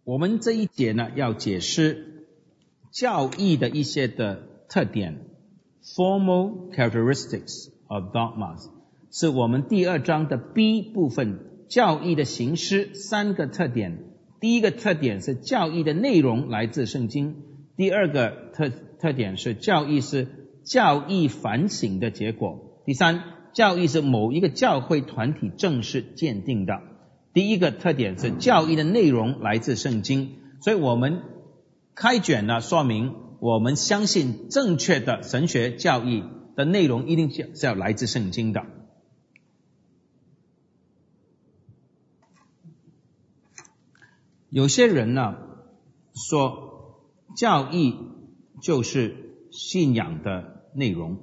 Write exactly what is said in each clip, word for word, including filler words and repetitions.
我们这一节呢，要解释教义的一些的特点 formal characteristics of dogmas， 是我们第二章的 B 部分，教义的形式三个特点。第一个特点是教义的内容来自圣经，第二个特特点是教义是教义反省的结果，第三，教义是某一个教会团体正式鉴定的。第一个特点是教义的内容来自圣经，所以我们开卷呢，说明我们相信正确的神学教义的内容一定是要来自圣经的。有些人呢说教义就是信仰的内容，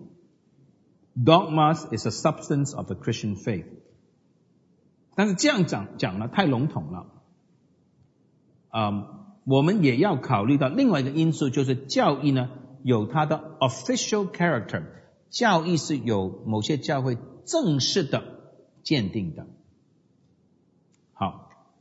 Dogmas is a substance of the Christian faith， 但是这样讲讲呢太笼统了。嗯，我们也要考虑到另外一个因素，就是教义呢有它的 official character， 教义是有某些教会正式的鉴定的。好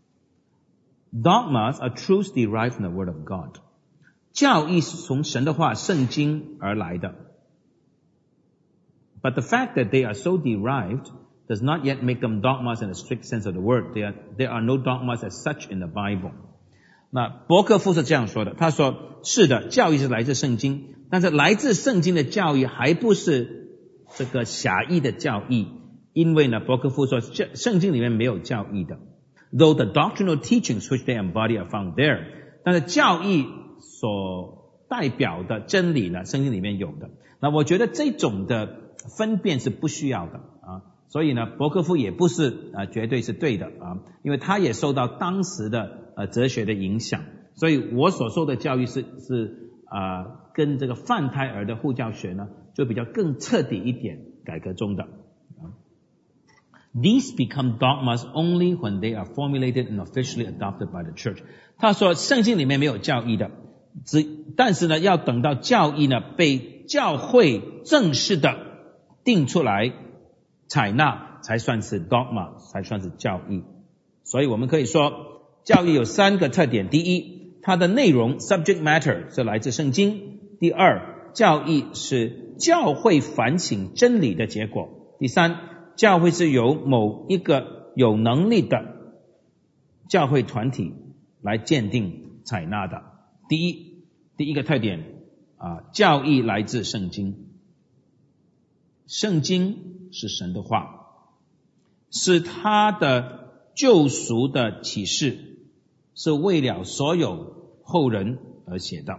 ，Dogmas are truths derived from the Word of God。 教义是从神的话圣经而来的。But the fact that they are so derived does not yet make them dogmas in a strict sense of the word. There are, there are no dogmas as such in the Bible. 那伯克夫是这样说的，他说是的，教义是来自圣经，但是来自圣经的教义还不是这个狭义的教义，因为呢，伯克夫说圣经里面没有教义的。Though the doctrinal teachings which they embody are found there， 但是教义所代表的真理呢，圣经里面有的。那我觉得这种的分辨是不需要的啊，所以呢，伯克夫也不是啊绝对是对的啊，因为他也受到当时的呃哲学的影响，所以我所受的教育是是啊跟这个泛胎儿的护教学呢，就比较更彻底一点，改革中的。These become dogmas only when they are formulated and officially adopted by the church。 他说圣经里面没有教义的，只但是呢要等到教义呢被教会正式的定出来采纳，才算是 dogma， 才算是教义。所以我们可以说教义有三个特点，第一，它的内容 subject matter 是来自圣经，第二，教义是教会反省真理的结果，第三，教会是由某一个有能力的教会团体来鉴定采纳的。第一，第一个特点啊，教义来自圣经，圣经是神的话，是他的救赎的启示，是为了所有后人而写的。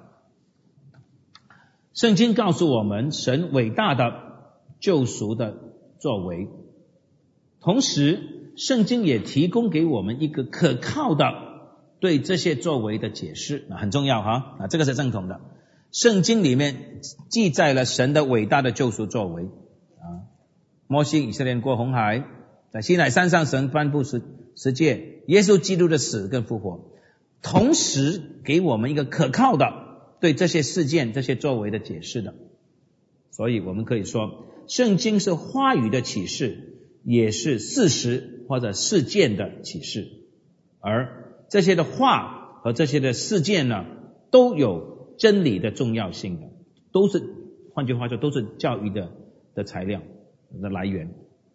圣经告诉我们神伟大的救赎的作为，同时圣经也提供给我们一个可靠的对这些作为的解释，很重要哈，啊，这个是正统的。圣经里面记载了神的伟大的救赎作为啊，摩西以色列人过红海，在西乃山上神颁布十十诫，耶稣基督的死跟复活，同时给我们一个可靠的对这些事件这些作为的解释的。所以我们可以说圣经是话语的启示，也是事实或者事件的启示，而这些的话和这些的事件呢，都有真理的重要性的，都是换句话说都是教育的的材料的来源。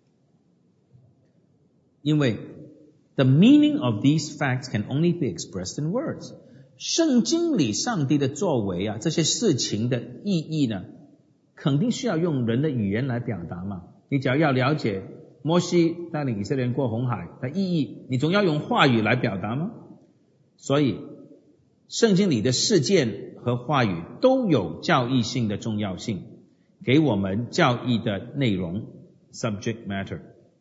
因为 the meaning of these facts can only be expressed in words， 圣经里上帝的作为啊，这些事情的意义呢，肯定需要用人的语言来表达嘛。你只要要了解摩西带领以色列人过红海的意义，你总要用话语来表达吗？所以圣经里的事件和话语都有教义性的重要性，给我们教义的内容 subject matter。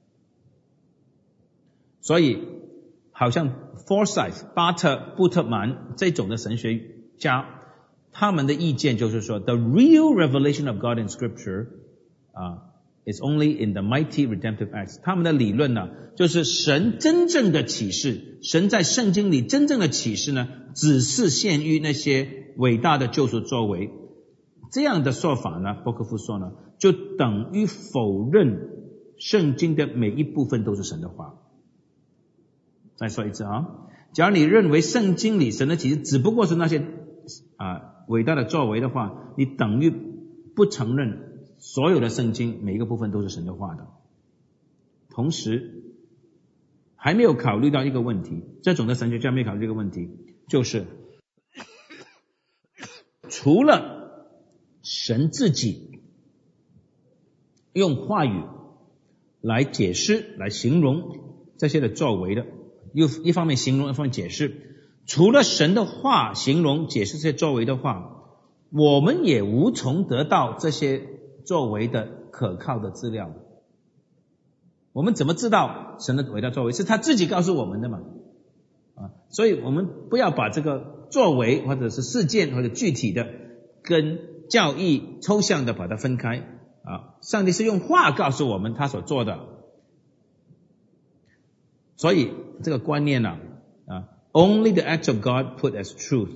所以好像 Forsyth 巴特布特曼这种的神学家，他们的意见就是说 the real revelation of God in scripture 啊、uh, is only in the mighty redemptive acts。 他们的理论呢，就是神真正的启示，神在圣经里真正的启示呢，只是限于那些伟大的救赎作为。这样的说法呢，伯克夫说呢，就等于否认圣经的每一部分都是神的话。再说一次啊， 假如你认为圣经里神的启示只不过是那些啊伟大的作为的话，你等于不承认所有的圣经每一个部分都是神的话的。同时还没有考虑到一个问题，这种的神学家没有考虑这个问题，就是除了神自己用话语来解释来形容这些的作为的，又一方面形容一方面解释，除了神的话形容解释这些作为的话，我们也无从得到这些作为的可靠的资料。我们怎么知道神的伟大作为？是他自己告诉我们的嘛？啊，所以我们不要把这个作为或者是事件或者具体的跟教义抽象的把它分开啊。上帝是用话告诉我们他所做的，所以这个观念呢、啊，啊 ，only the acts of God put as truth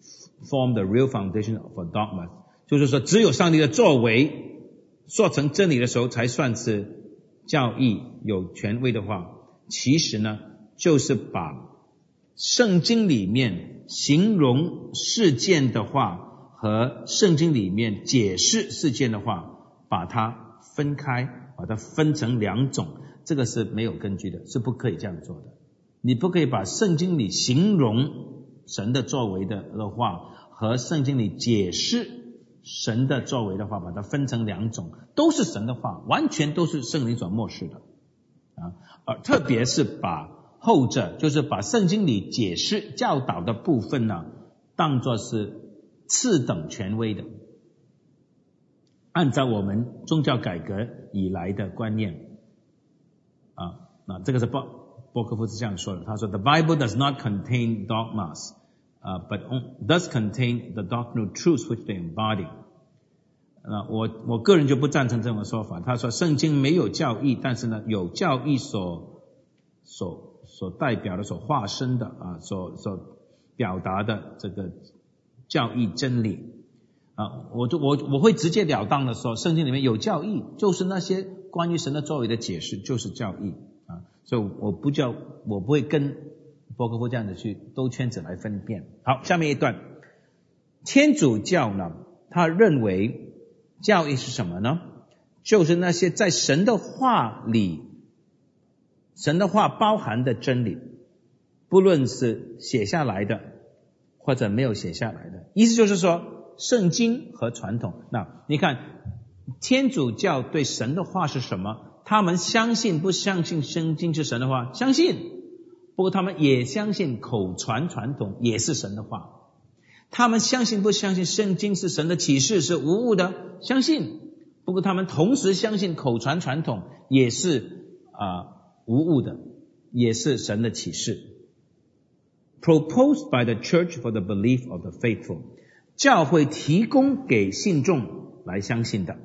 form the real foundation of a dogma， 就是说只有上帝的作为说成真理的时候才算是教义有权威的话，其实呢就是把圣经里面形容事件的话和圣经里面解释事件的话把它分开，把它分成两种，这个是没有根据的，是不可以这样做的。你不可以把圣经里形容神的作为的的话和圣经里解释神的作为的话把它分成两种，都是神的话，完全都是圣灵所默示的啊。而特别是把后者，就是把圣经里解释教导的部分呢当作是次等权威的，按照我们宗教改革以来的观念啊，那这个是波波科夫是这样说的，他说 The Bible does not contain dogmas Uh, but does contain the doctrinal truths which they embody. 呃，我我个人就不赞成这种说法。他说圣经没有教义，但是呢有教义所所所代表的、所化身的啊，所所表达的这个教义真理啊，我就我我会直截了当的说，圣经里面有教义，就是那些关于神的作为的解释就是教义啊，所以我不叫我不会跟波科夫这样的去兜圈子来分辨。好，下面一段，天主教呢，他认为教义是什么呢？就是那些在神的话里，神的话包含的真理，不论是写下来的或者没有写下来的，意思就是说圣经和传统。那你看天主教对神的话是什么？他们相信不相信圣经是神的话？相信。不过他们也相信口传传统也是神的话。他们相信不相信圣经是神的启示是无误的？相信。不过他们同时相信口传传统也是啊、呃、无误的，也是神的启示。Proposed by the church for the belief of the faithful， 教会提供给信众来相信的。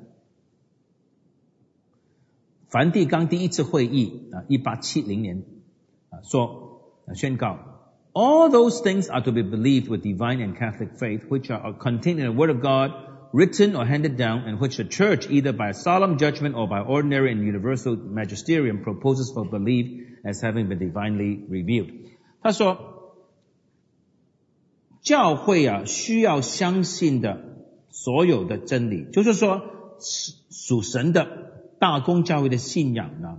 梵蒂冈第一次会议啊，一八七零年啊说宣告 All those things are to be believed with divine and Catholic faith, which are contained in the Word of God, written or handed down, and which the Church, either by solemn judgment or by ordinary and universal magisterium, proposes for belief as having been divinely revealed. 他说，教会啊需要相信的所有的真理，就是说属神的大公教会的信仰呢，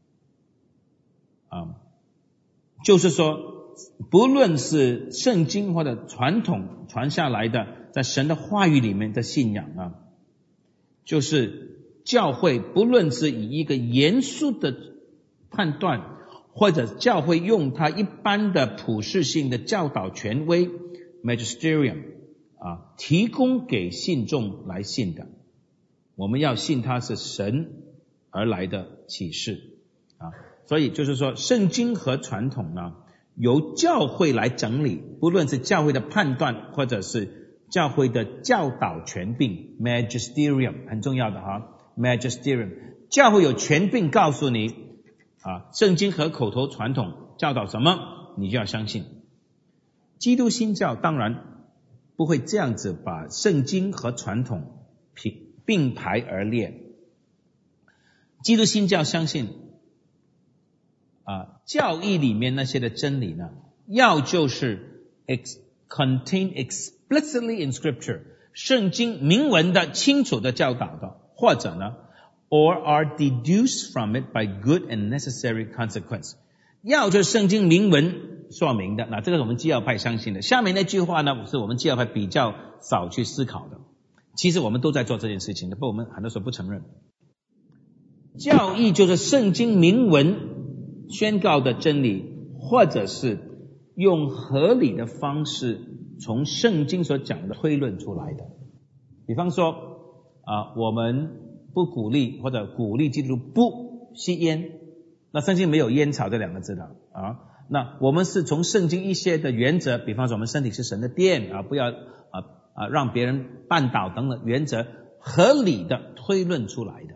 啊。就是说不论是圣经或者传统传下来的在神的话语里面的信仰啊，就是教会不论是以一个严肃的判断，或者教会用它一般的普世性的教导权威 magisterium 啊，提供给信众来信的，我们要信它是神而来的启示啊。所以就是说圣经和传统呢由教会来整理，不论是教会的判断或者是教会的教导权柄 magisterium 很重要的哈 magisterium 教会有权柄告诉你啊，圣经和口头传统教导什么你就要相信。基督新教当然不会这样子把圣经和传统并排而列，基督新教相信啊，教义里面那些的真理呢， 要就是 ex, contain explicitly in scripture 圣经明文的清楚的教导的，或者呢 or are deduced from it by good and necessary consequence 要就是圣经明文说明的，那这个是我们基要派相信的。下面那句话呢是我们基要派比较少去思考的，其实我们都在做这件事情的，不过我们很多时候不承认。教义就是圣经明文宣告的真理，或者是用合理的方式从圣经所讲的推论出来的。比方说啊，我们不鼓励或者鼓励基督徒不吸烟，那圣经没有烟草这两个字的啊。那我们是从圣经一些的原则，比方说我们身体是神的殿啊，不要啊啊让别人绊倒等等原则，合理的推论出来的。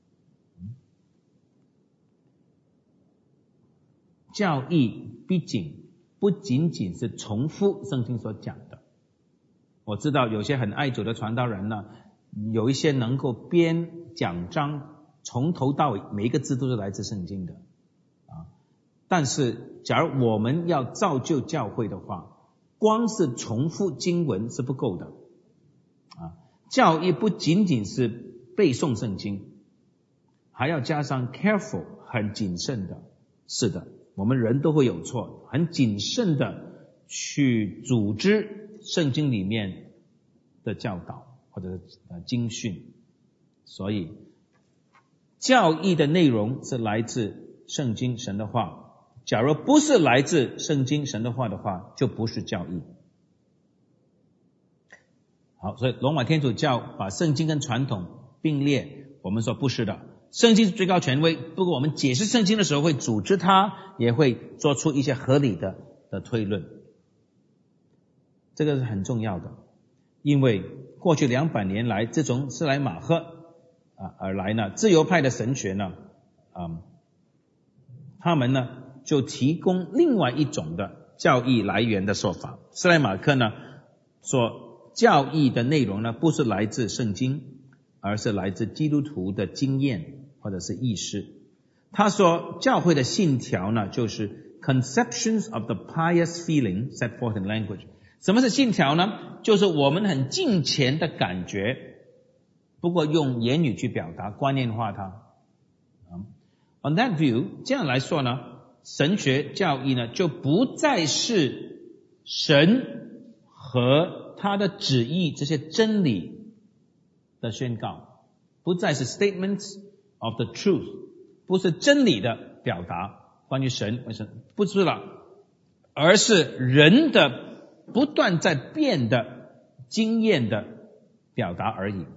教义毕竟不仅仅是重复圣经所讲的。我知道有些很爱主的传道人呢，有一些能够编讲章，从头到尾每一个字都是来自圣经的啊。但是假如我们要造就教会的话，光是重复经文是不够的啊。教义不仅仅是背诵圣经，还要加上 careful 很谨慎的。是的，我们人都会有错，很谨慎的去组织圣经里面的教导或者是经训。所以教义的内容是来自圣经神的话，假如不是来自圣经神的话的话，就不是教义。好，所以罗马天主教把圣经跟传统并列，我们说不是的。圣经是最高权威，不过我们解释圣经的时候会组织它，也会做出一些合理的的推论。这个是很重要的，因为过去两百年来，自从斯莱马赫啊而来呢，自由派的神学呢，嗯，他们呢就提供另外一种的教义来源的说法。斯莱马克呢说，教义的内容呢不是来自圣经，而是来自基督徒的经验或者是意识。他说教会的信条呢就是 conceptions of the pious feeling set forth in language。 什么是信条呢？就是我们很敬虔的感觉，不过用言语去表达，观念化它。On that view， 这样来说呢，神学教义呢就不再是神和他的旨意这些真理的宣告，不再是 statements of the truth， 不是真理的表达，关于神为神不是了，而是人的不断在变的经验的表达而已。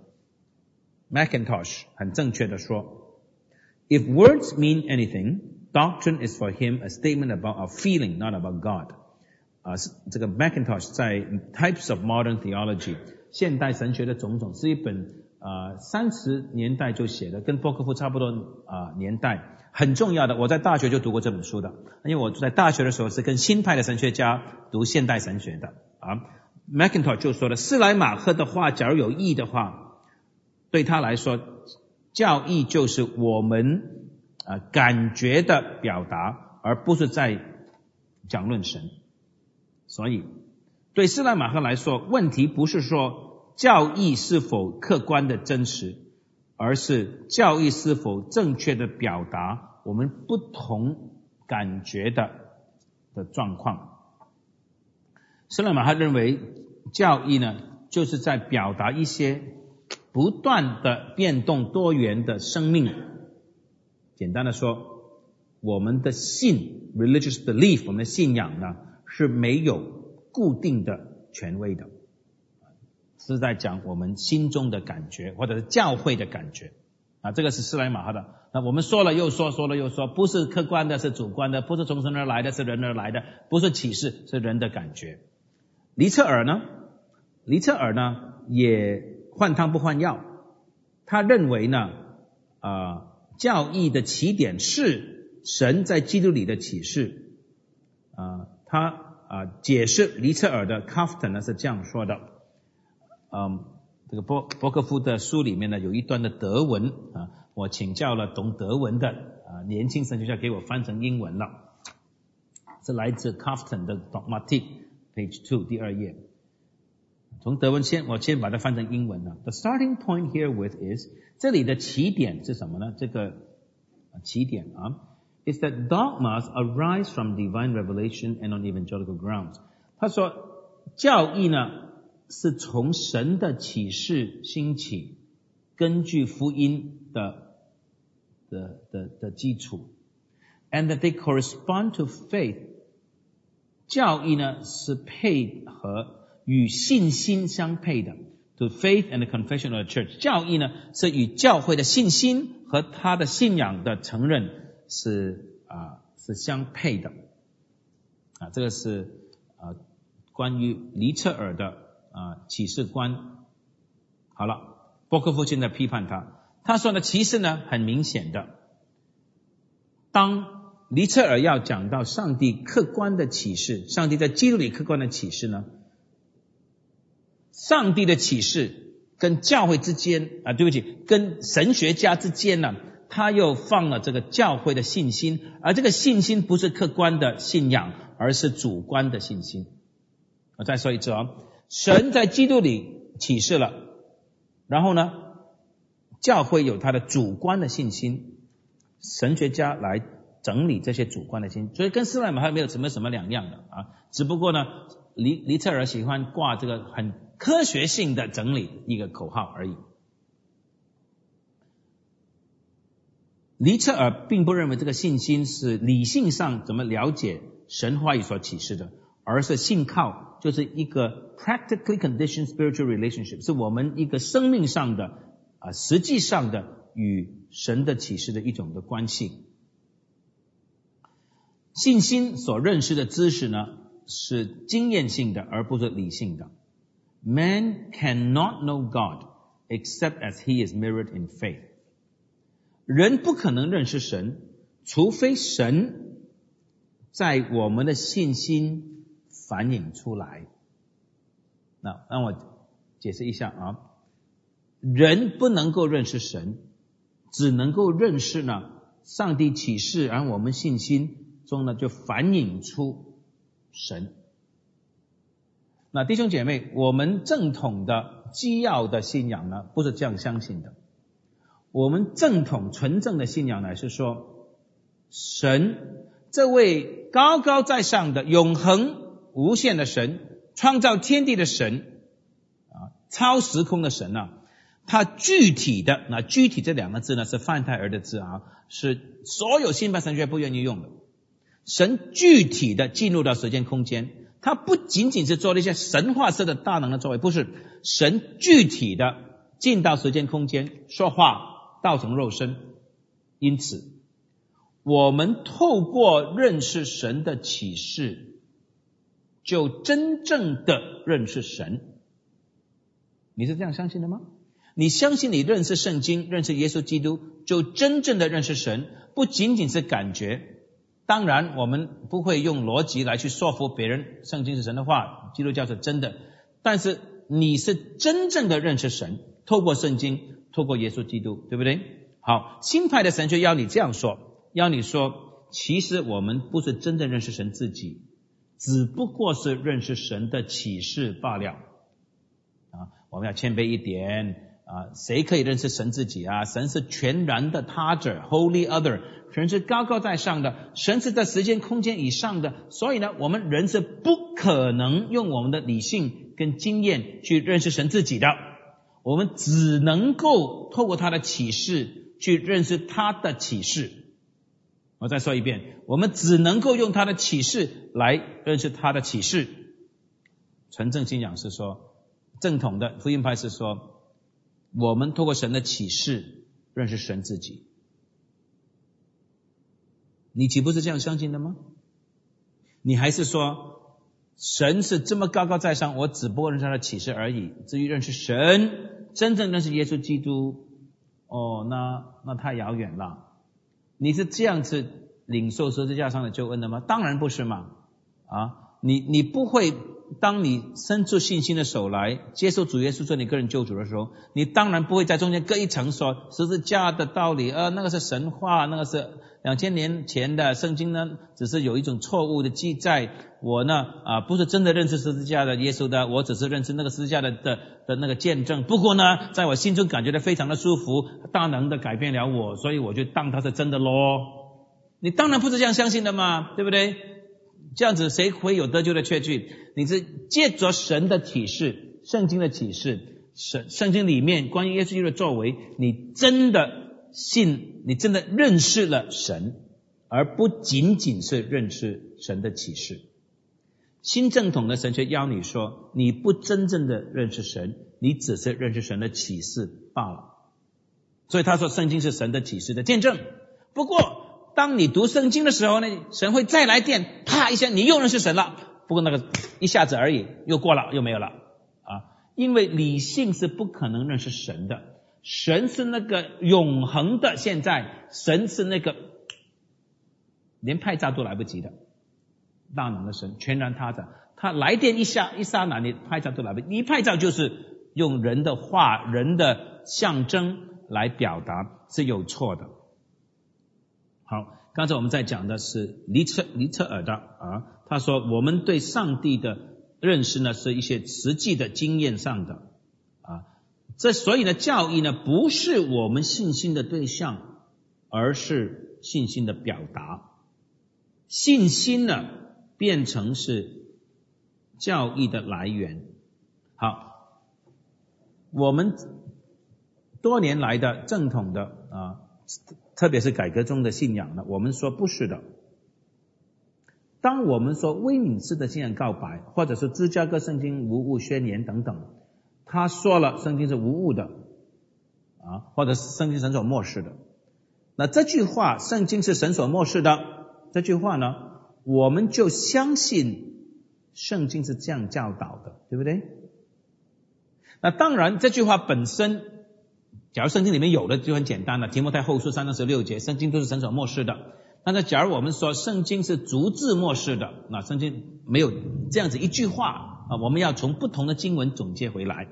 Mackintosh 很正确的说， If words mean anything, doctrine is for him a statement about our feeling, not about God。 啊，这个 Mackintosh 在 Types of Modern Theology 现代神学的种种是一本呃三十年代就写的，跟波克夫差不多啊、呃、年代，很重要的。我在大学就读过这本书的，因为我在大学的时候是跟新派的神学家读现代神学的啊。Mackintosh 就说了，斯莱马赫的话假如有意义的话，对他来说教义就是我们啊、呃、感觉的表达，而不是在讲论神。所以对斯莱马赫来说，问题不是说教义是否客观的真实，而是教义是否正确的表达我们不同感觉的的状况。斯莱马赫认为教义呢就是在表达一些不断的变动多元的生命。简单的说，我们的信 religious belief， 我们的信仰呢是没有固定的权威的，是在讲我们心中的感觉，或者是教会的感觉啊，这个是斯莱马赫的。那我们说了又说，说了又说，不是客观的，是主观的，不是从神而来的，是人而来的，不是启示，是人的感觉。黎彻尔呢，黎彻尔呢也换汤不换药，他认为呢，呃，教义的起点是神在基督里的启示。啊、呃，他啊、呃、解释黎彻尔的 Kafton 呢是这样说的。嗯，这个波波克夫的书里面呢有一段的德文啊，我请教了懂德文的啊年轻神学家给我翻成英文了。 是来自 Coughton 的 Dogmatic page two 第二页。从德文先，我先把它翻成英文了。The starting point here with is 这里的起点是什么呢？这个起点啊 is that dogmas arise from divine revelation and on evangelical grounds。他说教义呢是从神的启示兴起，根据福音的的的的基础 ，and that they correspond to faith。教义呢是配合与信心相配的 ，to faith and the confession of the church。教义呢是与教会的信心和他的信仰的承认是啊是相配的啊，这个是啊关于黎彻尔的啊启示观。好了，波克夫现在批判他，他说呢，其实呢很明显的，当黎彻尔要讲到上帝客观的启示，上帝在基督里客观的启示呢，上帝的启示跟教会之间啊，对不起，跟神学家之间呢，他又放了这个教会的信心，而这个信心不是客观的信仰，而是主观的信心。我再说一次啊，神在基督里启示了，然后呢，教会有他的主观的信心，神学家来整理这些主观的信心，所以跟斯莱姆还没有什么什么两样的啊，只不过呢，黎黎彻尔喜欢挂这个很科学性的整理一个口号而已。黎彻尔并不认为这个信心是理性上怎么了解神话语所启示的，而是信靠，就是一个 practically conditioned spiritual relationship， 是我们一个生命上的啊，实际上的与神的启示的一种的关系。信心所认识的知识呢，是经验性的，而不是理性的。Man cannot know God except as he is mirrored in faith。人不可能认识神，除非神在我们的信心反映出来。那让我解释一下啊，人不能够认识神，只能够认识呢上帝启示，然后我们信心中呢就反映出神。那弟兄姐妹，我们正统的基要的信仰呢，不是这样相信的。我们正统纯正的信仰呢，是说神这位高高在上的永恒无限的神，创造天地的神啊，超时空的神啊，他具体的，那具体这两个字呢是范泰尔的字啊，是所有新派神学不愿意用的。神具体的进入到时间空间，他不仅仅是做了一些神话式的大能的作为，不是，神具体的进到时间空间说话，道成肉身。因此我们透过认识神的启示，就真正的认识神。你是这样相信的吗？你相信你认识圣经，认识耶稣基督，就真正的认识神，不仅仅是感觉。当然我们不会用逻辑来去说服别人圣经是神的话，基督教是真的，但是你是真正的认识神，透过圣经，透过耶稣基督，对不对？好，新派的神学要你这样说，要你说其实我们不是真正认识神自己，只不过是认识神的启示罢了啊，我们要谦卑一点啊，谁可以认识神自己啊？神是全然的他者 Holy Other， 神是高高在上的，神是在时间空间以上的，所以呢我们人是不可能用我们的理性跟经验去认识神自己的，我们只能够透过他的启示去认识他的启示。我再说一遍，我们只能够用他的启示来认识他的启示。纯正信仰是说，正统的福音派是说，我们透过神的启示认识神自己。你岂不是这样相信的吗？你还是说神是这么高高在上，我只不过认识他的启示而已，至于认识神，真正认识耶稣基督，哦，那那太遥远了。你是这样子领受十字架上的救恩的吗？当然不是嘛！啊，你你不会，当你伸出信心的手来接受主耶稣做你个人救主的时候，你当然不会在中间隔一层说十字架的道理，呃，那个是神话，那个是两千年前的圣经呢，只是有一种错误的记载。我呢，啊，不是真的认识十字架的耶稣的，我只是认识那个十字架的的的那个见证。不过呢，在我心中感觉到非常的舒服，大能的改变了我，所以我就当它是真的咯。你当然不是这样相信的嘛，对不对？这样子谁会有得救的确据？你是借着神的启示，圣经的启示，圣圣经里面关于耶稣基督的作为，你真的信，你真的认识了神，而不仅仅是认识神的启示。新正统的神学要你说，你不真正的认识神，你只是认识神的启示罢了。所以他说圣经是神的启示的见证。不过当你读圣经的时候呢，神会再来电，啪一下你又认识神了。不过那个一下子而已，又过了又没有了啊！因为理性是不可能认识神的，神是那个永恒的现在，神是那个连拍照都来不及的大能的神，全然他在，他来电一下一刹那，你拍照都来不及。你一拍照就是用人的话、人的象征来表达，是有错的。好，刚才我们在讲的是尼特尼特尔的啊，他说我们对上帝的认识呢，是一些实际的经验上的啊，这所以呢，教义呢不是我们信心的对象，而是信心的表达。信心呢变成是教义的来源。好，我们多年来的正统的啊，特别是改革中的信仰呢，我们说不是的。当我们说威敏斯的信仰告白，或者是芝加哥圣经无误宣言等等，他说了圣经是无误的啊，或者是圣经神所默示的。那这句话圣经是神所默示的，这句话呢，我们就相信圣经是这样教导的，对不对？那当然这句话本身，假如圣经里面有的就很简单了，提摩太后书三章十六节，圣经都是神所默示的。但是假如我们说圣经是逐字默示的，那圣经没有这样子一句话啊，我们要从不同的经文总结回来。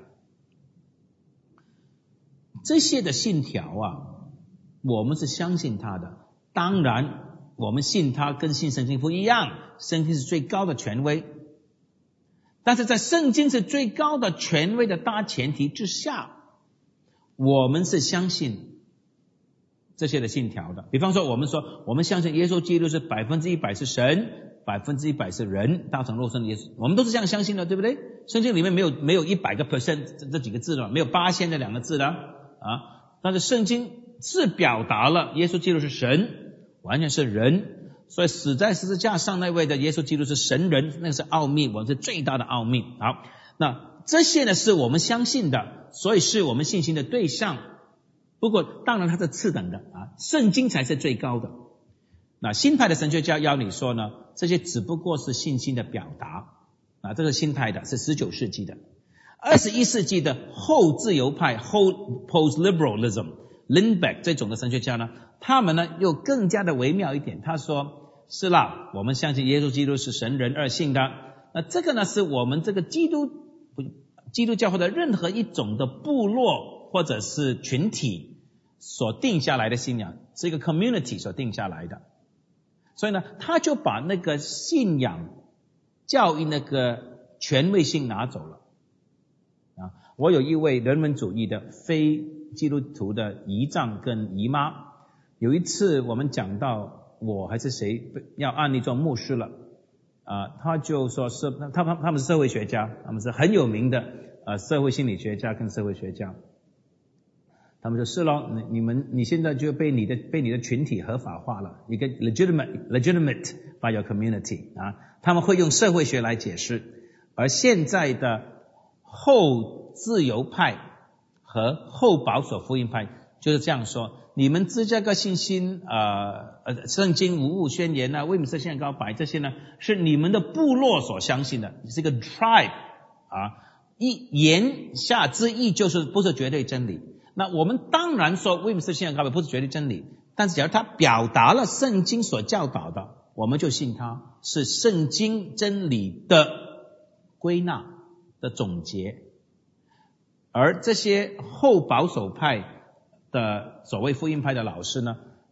这些的信条啊，我们是相信它的。当然我们信它跟信圣经不一样，圣经是最高的权威，但是在圣经是最高的权威的大前提之下，我们是相信这些的信条的。比方说我们说我们相信耶稣基督是百分之一百是神，百分之一百是人，道成肉身的耶稣，我们都是这样相信的，对不对？圣经里面没有没有一百个 percent 这几个字的，没有八千这两个字的啊。但是圣经是表达了耶稣基督是神，完全是人，所以死在十字架上那位的耶稣基督是神人，那个是奥秘，我们是最大的奥秘。好，那这些呢是我们相信的，所以是我们信心的对象。不过当然它是次等的啊，圣经才是最高的。那新派的神学家要你说呢，这些只不过是信心的表达啊，这个新派的是十九世纪的。二十一世纪的后自由派 后 post-liberalism Lindbeck 这种的神学家呢，他们呢又更加的微妙一点，他说是啦，我们相信耶稣基督是神人二性的，那这个呢是我们这个基督基督教或者任何一种的部落或者是群体所定下来的信仰，是一个 community 所定下来的。所以呢他就把那个信仰教义那个权威性拿走了啊。我有一位人文主义的非基督徒的姨丈跟姨妈，有一次我们讲到我还是谁要按立做牧师了啊，他就说是他他他们是社会学家，他们是很有名的呃社会心理学家跟社会学家，他们说是咯，你你们你现在就被你的被你的群体合法化了，一个 legitimate legitimate by your community 啊，他们会用社会学来解释。而现在的后自由派和后保守福音派就是这样说，你们芝加哥信心呃呃圣经无误宣言啊，威敏斯信仰告白这些呢是你们的部落所相信的，是一个 tribe 啊，一言下之意就是不是绝对真理。那我们当然说威敏斯信仰告白不是绝对真理，但是假如他表达了圣经所教导的，我们就信他是圣经真理的归纳的总结。而这些后保守派的所谓福音派的老师呢，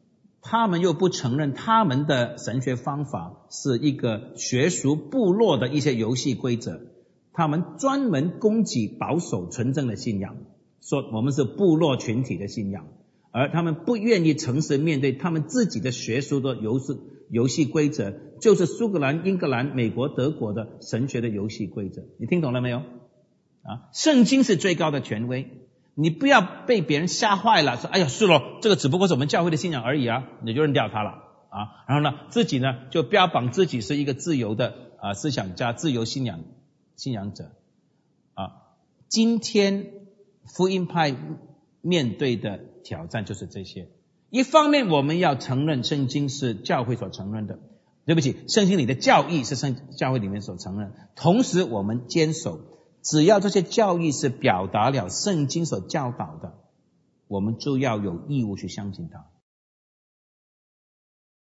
他们又不承认他们的神学方法是一个学术部落的一些游戏规则，他们专门攻击保守纯正的信仰，说我们是部落群体的信仰，而他们不愿意诚实面对他们自己的学术的游戏游戏规则，就是苏格兰、英格兰、美国、德国的神学的游戏规则。你听懂了没有？啊，圣经是最高的权威，你不要被别人吓坏了，说哎呀是咯，这个只不过是我们教会的信仰而已啊，你就认掉它了啊。然后呢，自己呢就标榜自己是一个自由的啊思想家、自由信仰信仰者啊。今天福音派面对的挑战就是这些。一方面我们要承认圣经是教会所承认的，对不起，圣经里的教义是圣教会里面所承认，同时我们坚守，只要这些教义是表达了圣经所教导的，我们就要有义务去相信它。